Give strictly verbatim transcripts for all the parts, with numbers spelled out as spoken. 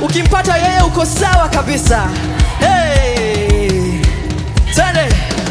Ukimpata yeye uko sawa kabisa. Hey, twende.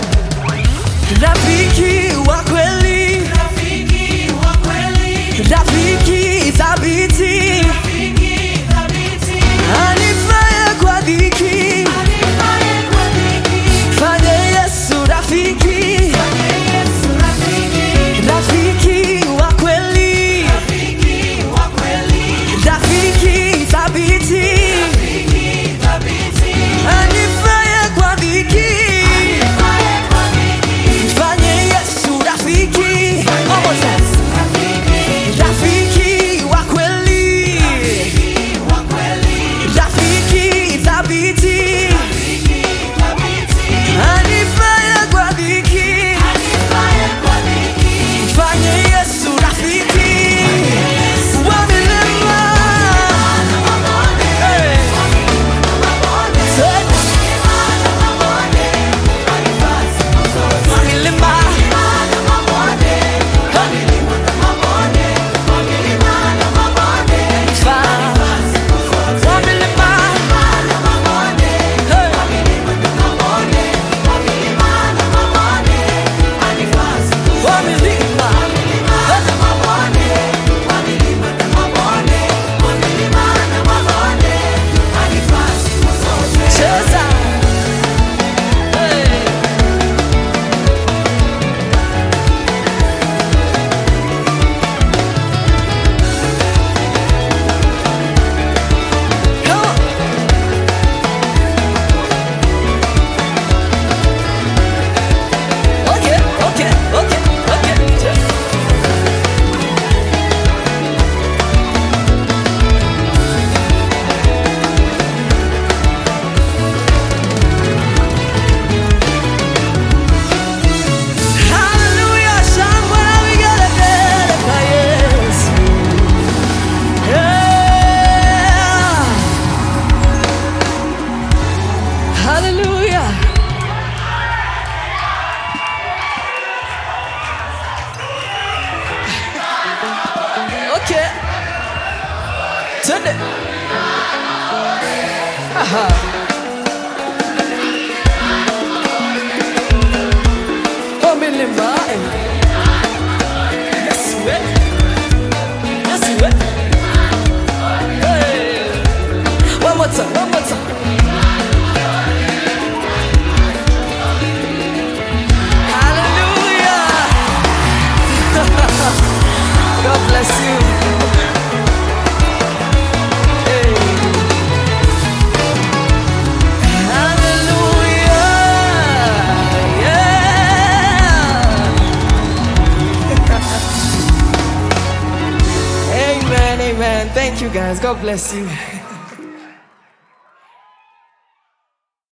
Rafiki wa kweli, Rafiki wa kweli, rafiki thabiti, rafiki thabiti, anifaye kwa dhiki, anifaye kwa dhiki, fanye Yesu rafiki. fanye Yesu rafiki, Rafiki wa kweli, rafiki wa kweli, rafiki thabiti, rafiki thabiti, anifaye kwa dhiki, anifaye kwa dhiki, fanye Yesu rafiki. Almost there. rafiki, Rafiki wa kweli, rafiki wa kweli, rafiki thabiti, rafiki thabiti, anifaye kwa dhiki, anifaye kwa dhiki, fanye Yesu rafiki. Wa milima. Hey. Say, wa milima. Wa milima. Hey. Wa milima. Cheza. Hey. Come on. Okay, okay, okay, okay. Hallelujah, shangwe na vigelegele kwa Yesu. Yeah. Hallelujah. Okay. Twende. Aha. Oh, milima. Yes, we. Yes, we. Hey. One more time, one more time. Hallelujah. God bless you. Hey. Hallelujah. Yeah. Amen, amen. Thank you guys. God bless you.